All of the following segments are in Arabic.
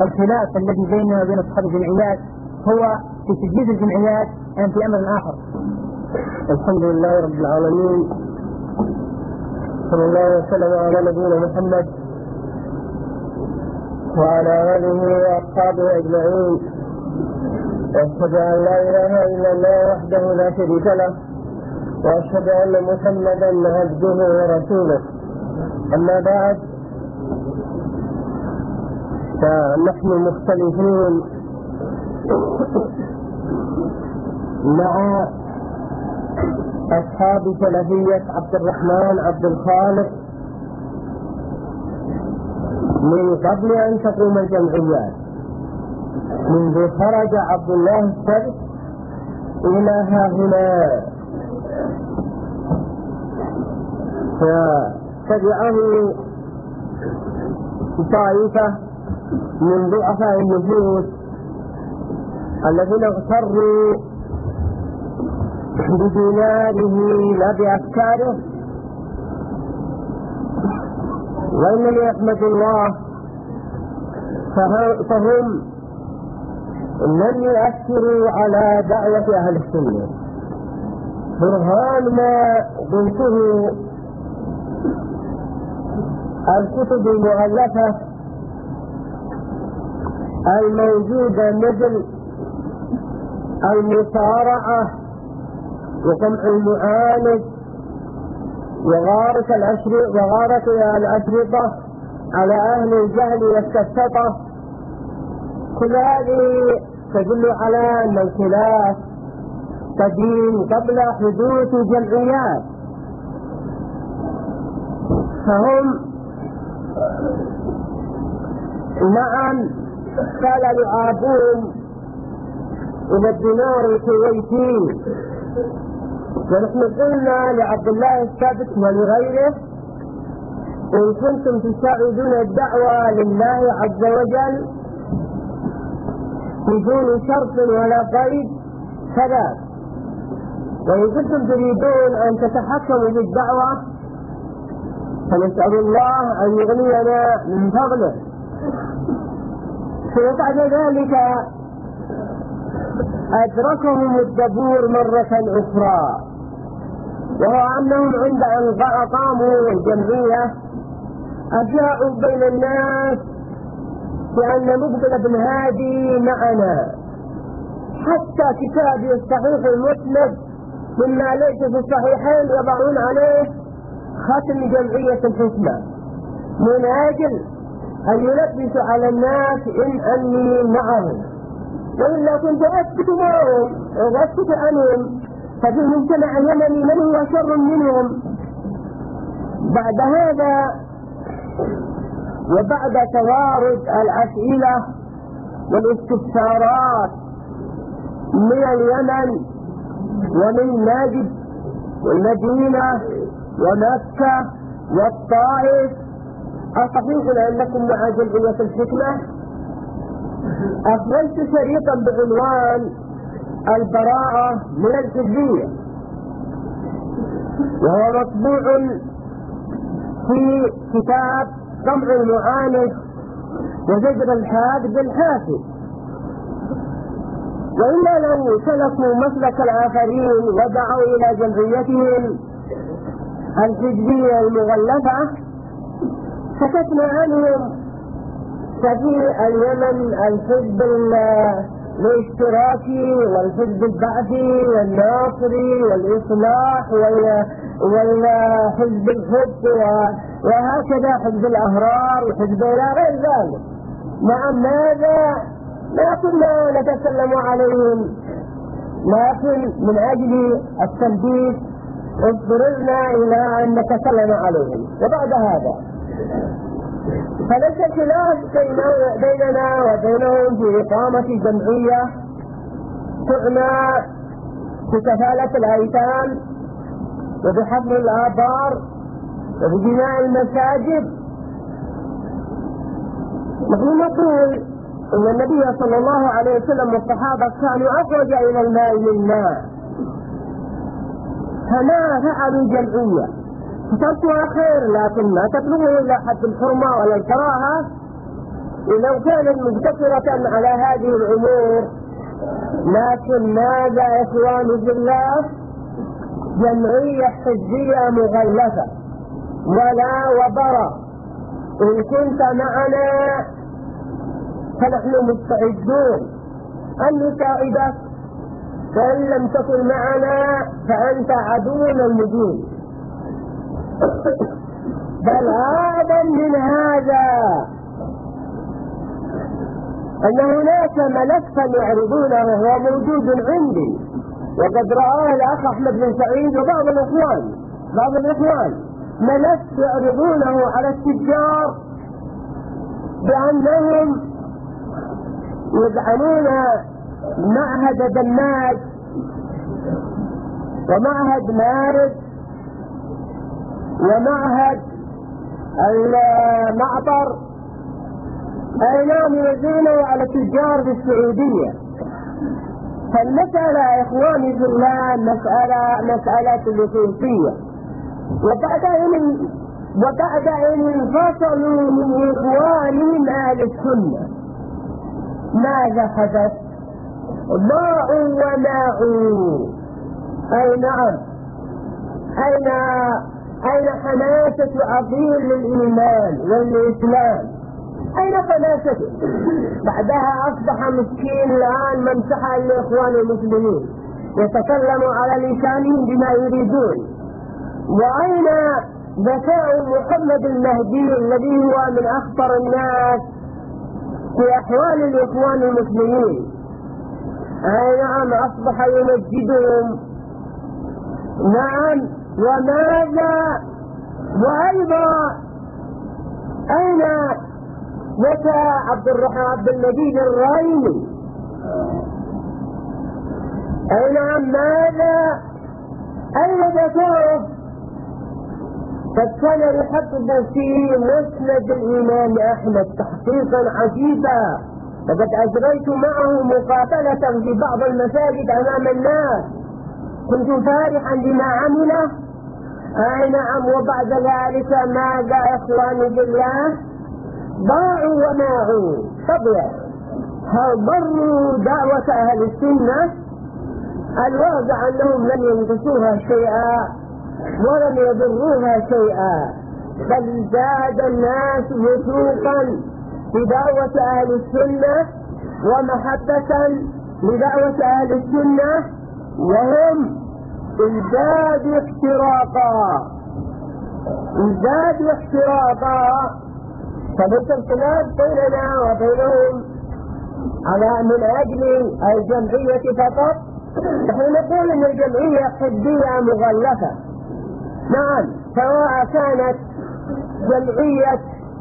الخلاف الذي بيننا وبين أصحاب الجمعيات هو في تجديد الجمعيات أم في أمر آخر؟ الحمد لله رب العالمين، صلى الله وسلم على نبينا محمد وعلى آله وأصحابه أجمعين، وأشهد أن لا إله إلا الله وحده لا شريك له، وأشهد أن محمدا عبده ورسوله. أما بعد، فنحن مختلفين مع أصحاب سلفية عبد الرحمن عبد الخالق من قبل أن تقوم الجمعيات، منذ خرج عبد الله السبت إلى ها هنا، فتبعه طائفة من ضعفاء النفوس الذين اغتروا بديناره لا بأفكاره. وإنني أحمد الله فهم لم يؤثروا على دعوة أهل السنة. برهان ما قلته الكتب المؤلفة الموجودة مثل المصارعة وقمع المعاند وغارة الأشرطة على أهل الجهل والسفسطة، كل هذه تدل على أن الخلاف قديم قبل حدوث جمعيات. فهم نعم قال لعابون إلى الدينار الكويتي، ونحن قلنا لعبد الله السابق ولغيره: إن كنتم تساعدون الدعوة لله عز وجل بدون شرط ولا قيد فلا، وإن كنتم تريدون أن تتحكموا بالدعوة فنسأل الله أن يغنينا من فضله. وبعد ذلك أدركهم الدبور مرة أخرى، وهو أنهم عند أن أقاموا الجمعية أجاعوا بين الناس بأن مقبل بن هادي معنا، حتى كتابي الصحيح المسند مما ليس في الصحيحين يضعون عليه ختم جمعية الحكمة من أجل أن يلبس على الناس إن أني معهم، وإلا كنت أسكت معهم وأسكت عنهم، ففي المجتمع اليمني من هو شر منهم. بعد هذا وبعد توارد الأسئلة والاستفسارات من اليمن ومن نجد والمدينة ومكة والطائف: أصحيح أنكم مع جمعية الحكمة؟ أخرجت شريطا بعنوان البراءة من الحزبية، وهو مطبوع في كتاب قمع المعاند وزجر الحاد بالحافظ. وإلا لو سلكوا مسلك الآخرين ودعوا إلى جمعيتهم الحزبية المغلفة سكتنا عنهم. ففي اليمن الحزب الاشتراكي والحزب البعثي والناصري والإصلاح والحزب الحب وهكذا حزب الأهرار وحزب إلى غير ذلك. مع ماذا؟ لا كنا نتكلم عليهم، لكن من أجل التنبيه اضطررنا إلى أن نتكلم عليهم. وبعد هذا فليس خلاف بيننا وبينهم في إقامة جمعية تعنى بكفالة الأيتام وبحفر الآبار وببناء المساجد. نحن نقول إن النبي صلى الله عليه وسلم والصحابة كانوا أخرج إلى الماء من ماء، فما فعلوا جمعية، فتركها خير، لكن ما تبلغه إلا حد الحرمة ولا الكراهة، ولو كانت مقتصرة على هذه الأمور، لكن ماذا يا إخواني في الله؟ جمعية حزبية مغلفة ولا وبرا. إن كنت معنا فنحن مستعدون أن نساعدك، فإن لم تكن معنا فأنت عدونا المبين. بل أعظم من هذا أن هناك ملفا يعرضونه وهو موجود عندي، وقد رآه الأخ أحمد بن سعيد وبعض الإخوان ملف يعرضونه على التجار بأنهم يدعمون معهد دماج ومعهد مارد ومعهد المعطر، أي نعم يوزعونه على التجار في السعودية. فالمسألة يا إخواني في الله مسألة لطيفية. وبعد أن انفصلوا من إخوانهم أهل السنة ماذا حدث؟ ضاعوا وماعوا. أي نعم، أين حماسة عظيم للإيمان والإسلام؟ أين حماسته؟ بعدها أصبح مسكين الآن ممسحا لإخوان المسلمين، يتكلم على لسانهم بما يريدون. وأين ذكاء محمد المهدي الذي هو من أخطر الناس في أحوال الإخوان المسلمين؟ أي نعم، أصبح يمجدهم. نعم، وماذا؟ وأيضا أين عبد المجيد الرايمي؟ أي نعم، ماذا؟ أين ذكره؟ قد كان يحقق في مسند الإمام أحمد تحقيقا عجيبا، وقد أجريت معه مقابلة في بعض المساجد أمام الناس، كنت فارحا بما عمله. أي نعم، وبعد ذلك ماذا يا إخواني بالله؟ ضاعوا وماعوا. طبعا هل ضروا دعوة أهل السنة؟ الواقع أنهم لم ينقصوها شيئا ولم يضروها شيئا، بل زاد الناس وثوقا بدعوة أهل السنة ومحبة لدعوة أهل السنة، وهم ازدادوا احتراقا. فليس الخلاف بيننا وبينهم على من أجل الجمعية فقط. نحن نقول أن الجمعية حزبية مغلفة. نعم، سواء كانت جمعية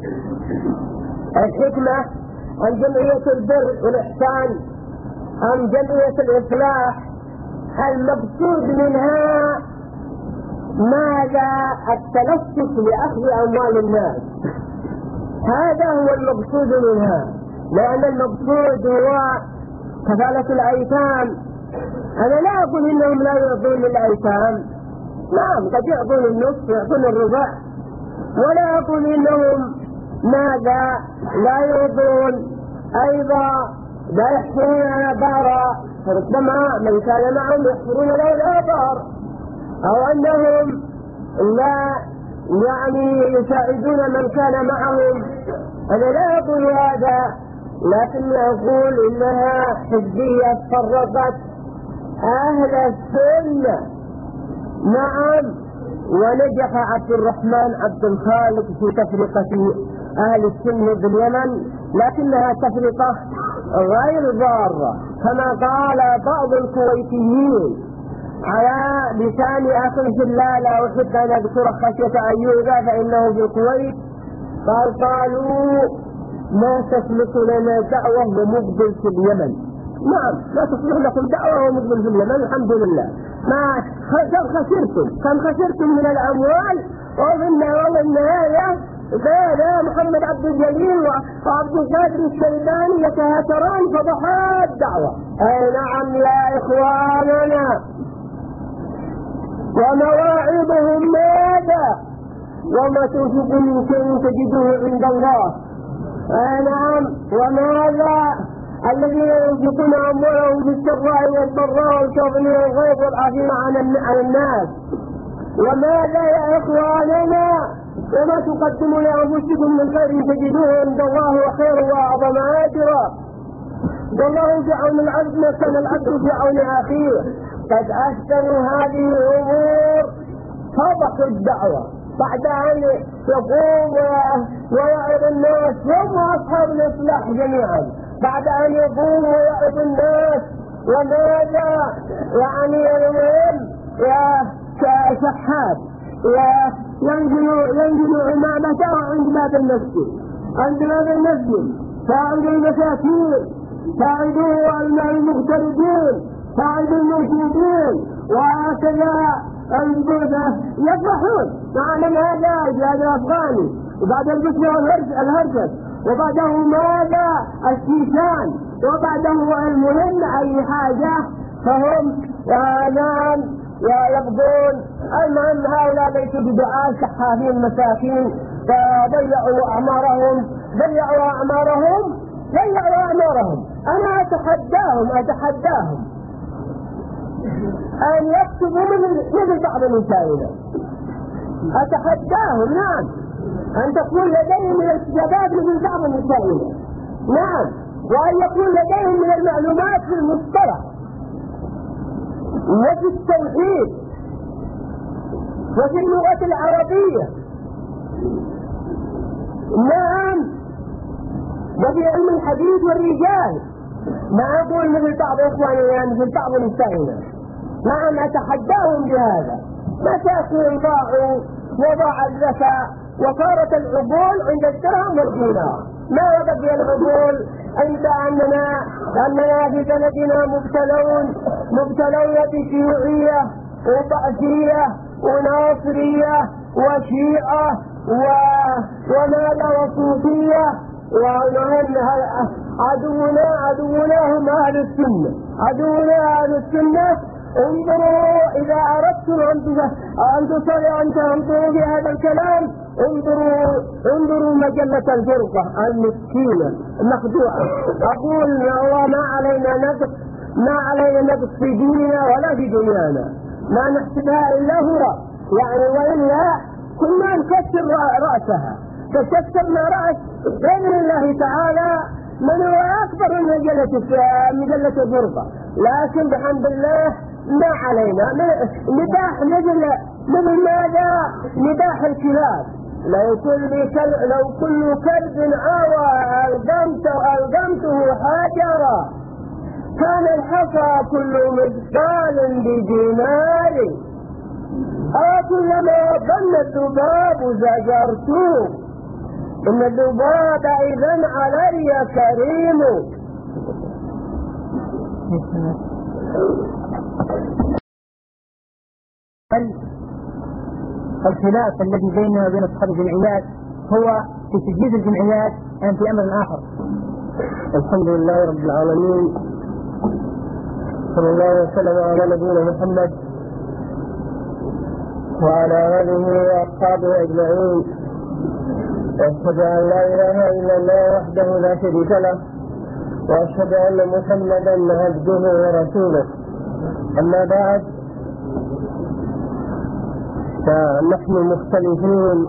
الحكمة أم جمعية البر والإحسان أم جمعية الإصلاح، المقصود منها ماذا؟ التلفت لأخذ أموال الناس. هذا هو المقصود منها، لأن المقصود هو كفالة الأيتام. أنا لا أقول إنهم لا يعطون للأيتام، نعم قد يعطون النصف يعطون الربع، ولا أقول إنهم ماذا لا يعطون أيضا لا يحفرون الآبار، فربما من كان معهم يحفرون له الآبار، أو أنهم لا يساعدون من كان معهم. أنا لا أقول هذا، لكن أقول إنها حزبية فرقت أهل السنة. نعم، ونجح عبد الرحمن عبد الخالق في تفرقة أهل السنة باليمن، لكنها تفرقة غير ضارة، كما قال بعض الكويتيين على لسان أخ في الله لا أحب أن أذكر خشية أيوب فإنه في الكويت، قالوا ما تسلك لنا دعوة ومقبل في اليمن. نعم، لا تصلح لكم دعوة ومقبل في اليمن، الحمد لله. كم خسرتم من الأموال، وظن النهاية لا محمد عبد الجليل وعبد القادر الشيباني يتهاتران فضحات الدعوة. أي نعم يا إخواننا، ومواعظهم ماذا؟ وما تنفقوا من شيء تجدوه عند الله. أي نعم، نعم. وماذا الذين ينفقون أموالهم بالسراء والضراء والكاظمين الغيظ والعافين عن الناس؟ وماذا يا إخواننا؟ وما تقدموا لأنفسكم من خير تجدوه عند الله خير وأعظم أجرا. والله في عون العبد ما كان العبد في عون أخيه. قد أحسنوا هذه الأمور صدقوا الدعوة بعد أن يقوم ويعظ الناس، هم أصحاب الإصلاح جميعا بعد أن يقوم ويعظ الناس. وماذا يعني المهم كشحات ينزل عمامته عند باب المسجد، ساعدوا المساكين، ساعدوا المغتربين، ساعدوا الموجودين، وهكذا يفرحون معنا هذا الجهاد الأفغاني. وبعد البشر والهرجة، وبعده ماذا الشيشان، وبعده المهم أي حاجة فهم يقضون. المهم هؤلاء ليسوا بدعاء شحاذين مساكين فضيعوا أعمارهم. أنا أتحداهم أن يكتبوا مثل بعض نسائنا. أتحداهم نعم أن تكون لديهم من الكتابات مثل بعض نسائنا، نعم، وأن يكون لديهم من المعلومات في المصطلح وفي التوحيد وفي اللغة العربية، نعم، وفي علم الحديث والرجال. ما أقول مثل بعض إخواننا مثل بعض نسائنا، نعم أتحداهم بهذا. مساكين ضاعوا وضاع الذكاء وصارت العقول عند الدرهم والدينار. ما بقي العقول عند أننا في بلدنا مبتلون بشيوعية وطائفية وناصرية وشيعة وماذا وصوفية، وهم عدونا هم أهل السنة. انظروا إذا أردتم أن تنظروا في هذا الكلام، انظروا مجلة الفرقة المسكينة المخدوعة. أقول والله ما علينا نقص في ديننا ولا في دنيانا، ما نحسبها إلا هو يعني، وإلا كنا نكسر رأسها. فكسرنا رأس بإذن الله تعالى من هو أكبر من مجلة الفرقة. لكن بحمد الله ما علينا نباح مثل ماذا؟ نباح الكلاب. لو كل كلب عوى ألقمته حجرا كان الحصى كل مثقال بدينار، كلما ظن الذباب زجرته إن الذباب إذن علي كريم. الخلاف الذي بيننا وبين أصحاب الجمعيات هو في تجهيز الجمعيات أم في أمر آخر؟ الحمد لله رب العالمين، صلى الله وسلم على نبينا محمد وعلى آله وأصحابه أجمعين. وأشهد أن لا إله إلا الله وحده لا شريك له، وأشهد أن محمدا عبده ورسوله. أما بعد، فنحن مختلفين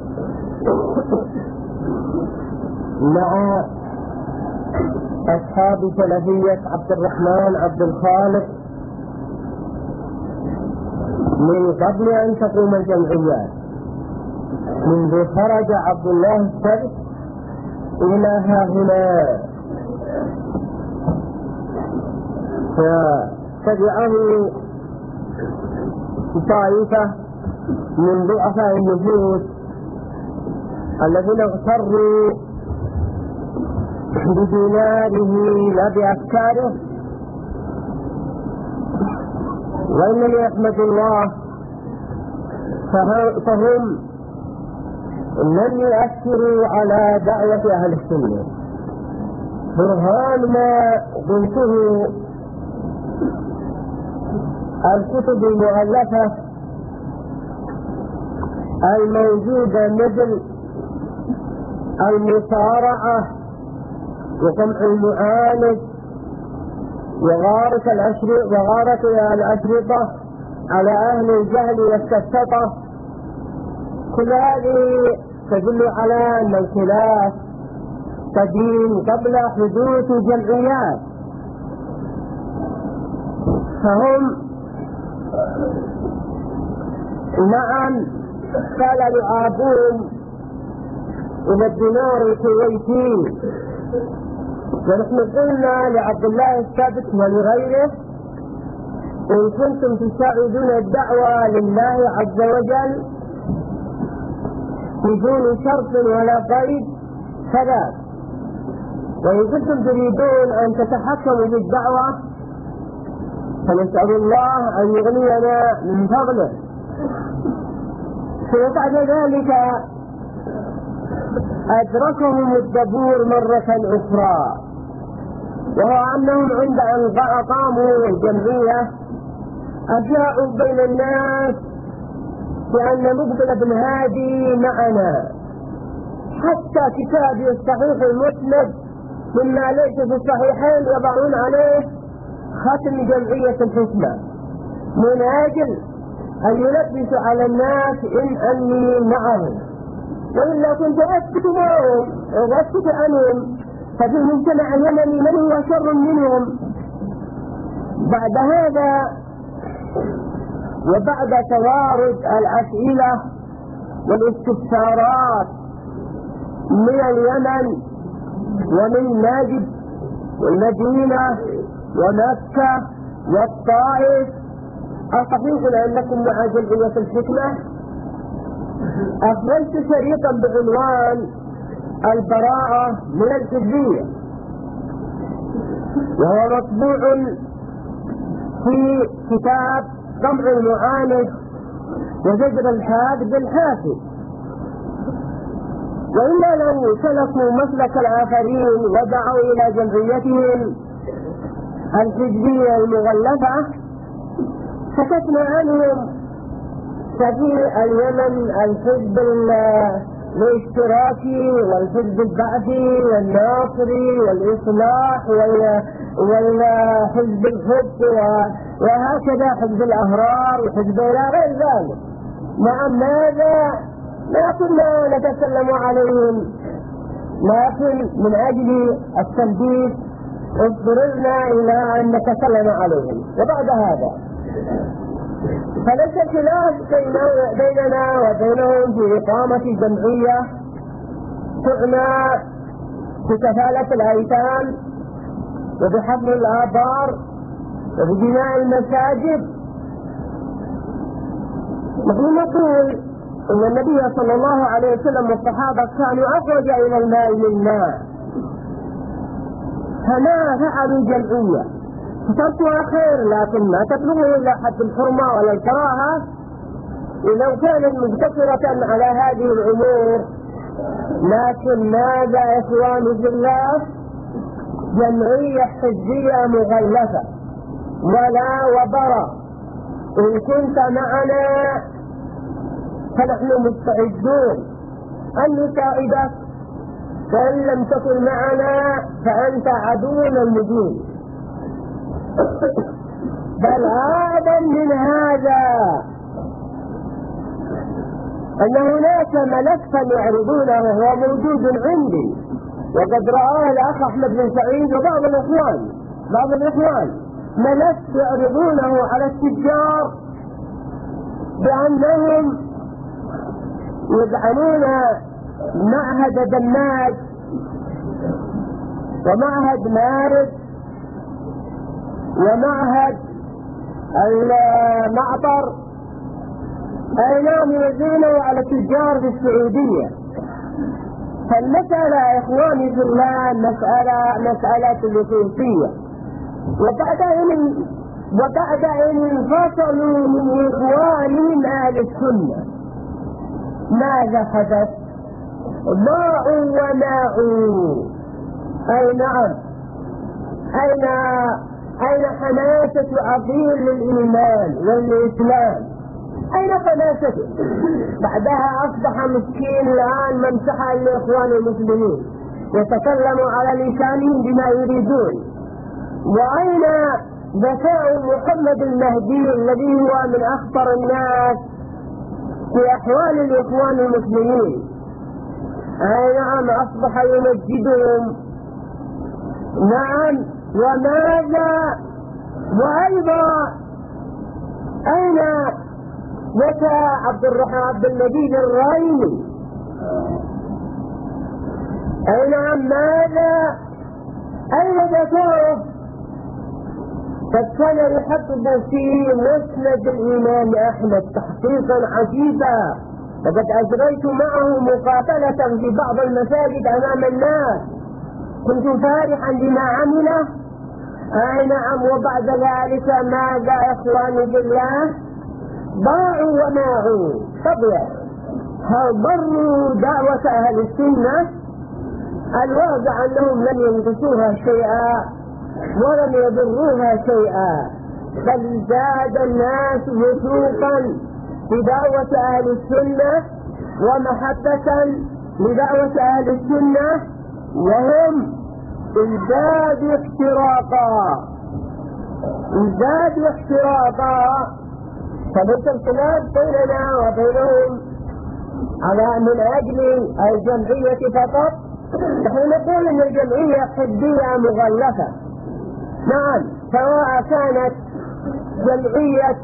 مع أصحاب سلفية عبد الرحمن عبد الخالق من قبل أن تقوم الجمعيات، منذ خرج عبد الله السبت إلى هنا، فتبعه طائفة من ضعفاء النفوس الذين اغتروا بديناره لا بأفكاره. وإنني أحمد الله فهم لم يؤثروا على دعوة أهل السنة. برهان ما قلته الكتب المؤلفة الموجودة مثل المصارعة وقمع المعاند وغارة الأشرطة على أهل الجهل والسفسطة، كل هذه تدل على أن الخلاف قديم قبل حدوث جمعيات. فهم نعم قال يعابون إلى الدينار الكويتي، ونحن قلنا لعبد الله السابق ولغيره إن كنتم تساعدون الدعوة لله عز وجل بدون شرط ولا قيد فلا، وإن كنتم تريدون أن تتحكموا في الدعوة فنسأل الله أن يغنينا من فضله. وبعد ذلك أدركهم الدبور مرة أخرى، وهو أنهم عند أن أقاموا الجمعية أجاءوا بين الناس بأن مقبل بن هادي معنا، حتى كتابي الصحيح المسند مما ليس في الصحيحين يضعون عليه ختم جمعية الحكمة من أجل أن يلبسوا على الناس إن أني معهم، وإلا كنت أسكت معهم وأسكت عنهم، ففي المجتمع اليمني من هو شر منهم. بعد هذا وبعد توارد الأسئلة والاستفسارات من اليمن ومن نجد والمدينة ومكة والطائف، أصحيح أنكم مع جمعية الحكمة؟ أخرجت شريطا بعنوان البراءة من الحزبية، وهو مطبوع في كتاب قمع المعاند وزجر الحاد بالحافظ. وإلا لو سلكوا مسلك الآخرين ودعوا إلى جمعيتهم الحزبية المغلفة سكتنا عنهم. ففي اليمن الحزب الاشتراكي والحزب البعثي والناصري والإصلاح والحزب الحب وهكذا حزب الأهرار وحزب إلى غير ذلك. مع ماذا؟ لا كنا نتكلم عليهم، لكن من أجل التنبيه اضطررنا إلى أن نتكلم عليهم. وبعد هذا فليس خلاف بيننا وبينهم في إقامة جمعية تعنى بكفالة الأيتام وبحفظ الآبار وببناء المساجد. نحن نقول إن النبي صلى الله عليه وسلم والصحابة كانوا أخرج إلى الماء من ماء، فما فعلوا جمعية، فتركها خير لكن ما تبلغه إلا حد الحرمة ولا الكراهة. ولو كانت مقتصرة على هذه الأمور، لكن ماذا يا إخواني في الله؟ جمعية حزبية مغلفة ولا وبرا. إن كنت معنا فنحن مستعدون أن نساعدك، فإن لم تكن معنا فأنت عدونا المبين. بل أعظم من هذا أن هناك ملفا يعرضونه وهو موجود عندي، وقد رآه الأخ أحمد بن سعيد وبعض الإخوان ملف يعرضونه على التجار بأنهم يدعمون معهد دماج ومعهد مارد ومعهد المعطر، أينهم يوزونه على التجار في السعودية. فالمسألة يا إخواني في الله مسألة لطيفية. وبعد أن انفصلوا من إخوانهم أهل السنة ماذا حدث؟ ضاعوا وماعوا. أي نعم، أين حماسة عظيم للإيمان والإسلام؟ أين حماسته؟ بعدها أصبح مسكين الآن ممسحة لإخوان المسلمين. يتكلموا على لسانهم بما يريدون. وأين ذكاء محمد المهدي الذي هو من أخطر الناس في أحوال الإخوان المسلمين؟ نعم أصبح يمجدهم. نعم، وماذا؟ وأيضا أين ذكاء عبد المجيد الرايمي؟ أي نعم، ماذا؟ أين ذكاؤه؟ قد كان يحقق في مسند الإمام أحمد تحقيقا عجيبا، وقد أجريت معه مقاتلة في بعض المساجد أمام الناس، كنت فرحا بما عمله. أي نعم، وبعد ذلك ماذا إخواني بالله؟ ضاعوا وماعوا. طبعا ضروا دعوة أهل السنة، الواقع أنهم لم ينقصوها شيئا ولم يضروها شيئا، بل زاد الناس وثوقا بدعوة أهل السنة ومحبة لدعوة أهل السنة، وهم ازدادوا احتراقا. فليس الخلاف بيننا وبينهم على من أجل الجمعية فقط. نحن نقول أن الجمعية حزبية مغلفة، نعم، سواء كانت جمعية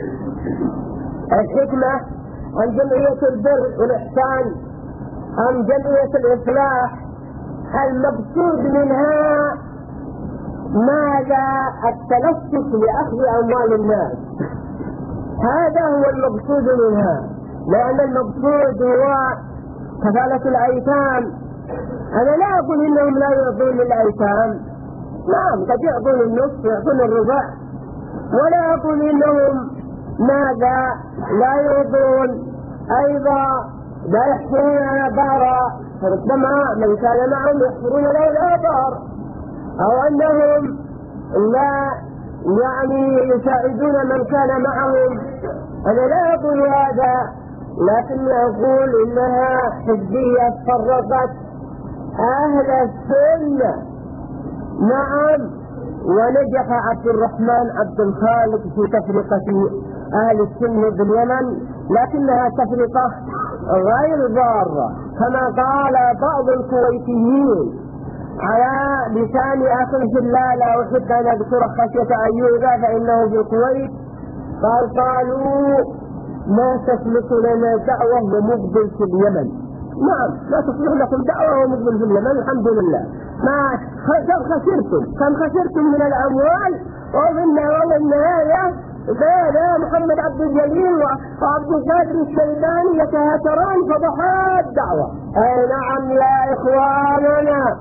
الحكمة أم جمعية البر والإحسان أم جمعية الإصلاح، المقصود منها ماذا؟ التلفظ لأخذ أموال الناس، هذا هو المقصود منها. لأن المقصود هو كفالة الأيتام. أنا لا أقول إنهم لا يعطون للأيتام، نعم قد يعطون النصف يعطون الربع، ولا أقول إنهم ماذا لا يعطون أيضا لا يحفرون الآبار، فربما من كان معهم يحفرون له الآبار، أو أنهم لا يساعدون من كان معهم. أنا لا أقول هذا، لكن أقول إنها حزبية فرقت أهل السنة. نعم، ونجح عبد الرحمن عبد الخالق في تفرقة أهل السنة باليمن، لكنها تفرقة غير ضارة، كما قال بعض الكويتيين على لسان أخي في الله، لا أحب أن أذكر خشية أيوب فإنه في الكويت، قالوا ما تسلك لنا دعوة ومقبل في اليمن. نعم، لا تصلح لكم دعوة ومقبل في اليمن، الحمد لله. كم خسرتم من الأموال، وفي النهاية كان محمد عبد الجليل وعبد القادر الشيباني يتهاتران فضحات الدعوة. أي نعم يا إخواننا،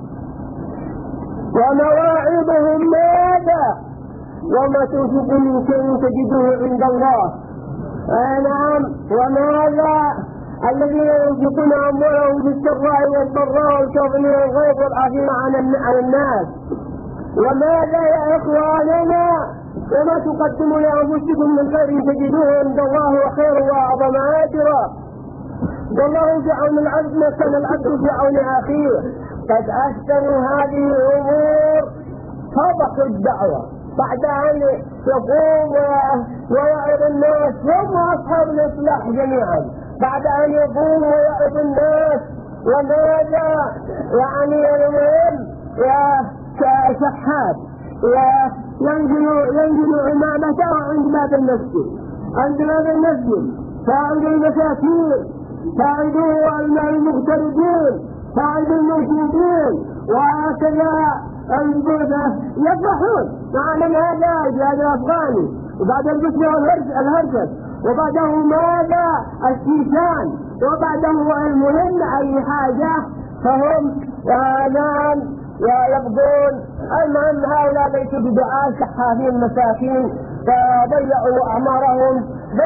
ومواعظهم ماذا؟ وما تنفقوا من شيء تجدوه عند الله. أي نعم، وماذا؟ الذين ينفقون أموالهم في السراء والضراء والكاظمين الغيظ والعافين عن الناس. وماذا يا إخواننا؟ وما تقدموا لأنفسكم من خير تجدوه عند الله وخير وأعظم أجرا. والله في عون العبد ما كان العبد في عون أخيه. قد أحسنوا هذه الأمور، فضحوا الدعوة بعد أن يقوم ويعظ الناس، هم أصحاب الإصلاح جميعا، بعد أن يقوم ويعظ الناس. وماذا؟ المهم يا شحات ينزل عمامته عند باب المسجد، ساعدوا المساكين، ساعدوا المغتربين، ساعدوا الموجودين، وهكذا يفرحون. نعلم هذا الجهاد الأفغاني، وبعد البشر الهرجس، وبعده ماذا؟ الشيشان، وبعده المهم أي حاجة فهم نعم يبغون. المهم هؤلاء ليسوا بدعاء شحاذين مساكين، فضيعوا أعمارهم.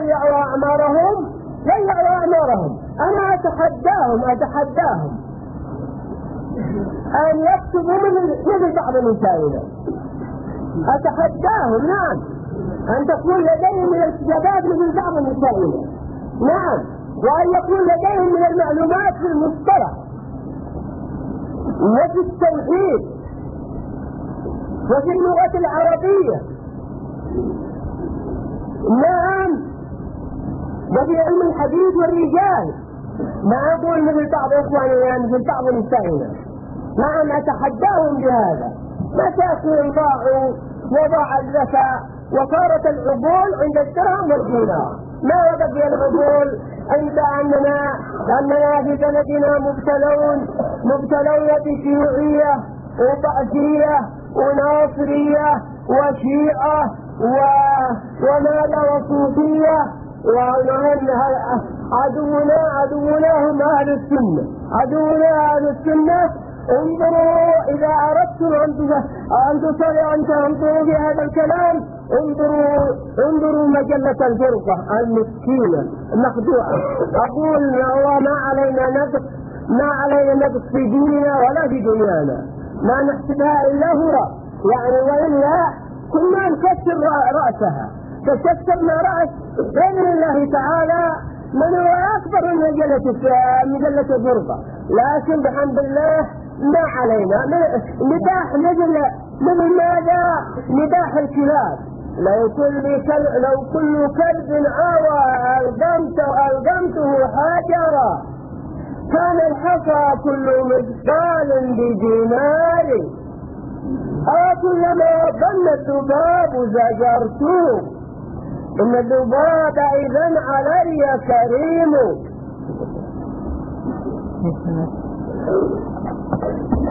أنا أتحداهم أن يكتبوا مثل بعض نسائنا، أتحداهم نعم أن تكون لديهم من الكتابات مثل بعض نسائنا، نعم، وأن يكون لديهم من المعلومات في المصطلح. وفي التوحيد وفي اللغة العربية. نعم، وفي علم الحديث والرجال. ما أقول مثل بعض إخواننا يعني مثل بعض نسائنا. نعم أتحداهم بهذا. مساكين ضاعوا وضاع الذكاء وصارت العقول عند الدرهم والدينار. ما بقي العقول عند أننا في بلدنا مبتلون بشيوعية وبعثية وناصرية وشيعة وماذا وصوفية، عدونا هم أهل السنة. عدونا أهل السنة. انظروا إذا أردتم أن تنظروا في هذا الكلام، انظروا مجلة الفرقة المسكينة المخدوعة. أقول والله ما علينا نقص في ديننا ولا في دنيانا، ما نحسبها إلا هو يعني، وإلا كنا نكسر رأسها. كسرنا رأس بإذن الله تعالى من هو أكبر من مجلة الفرقة. لكن بحمد الله ما علينا نباح مثل ماذا؟ نباح الكلاب. لو كل كلب آوى ألقمته حجرا كان الحصى كل مثقال بدينار، كلما ظن الذباب زجرته، إن الذباب إذن علي كريم.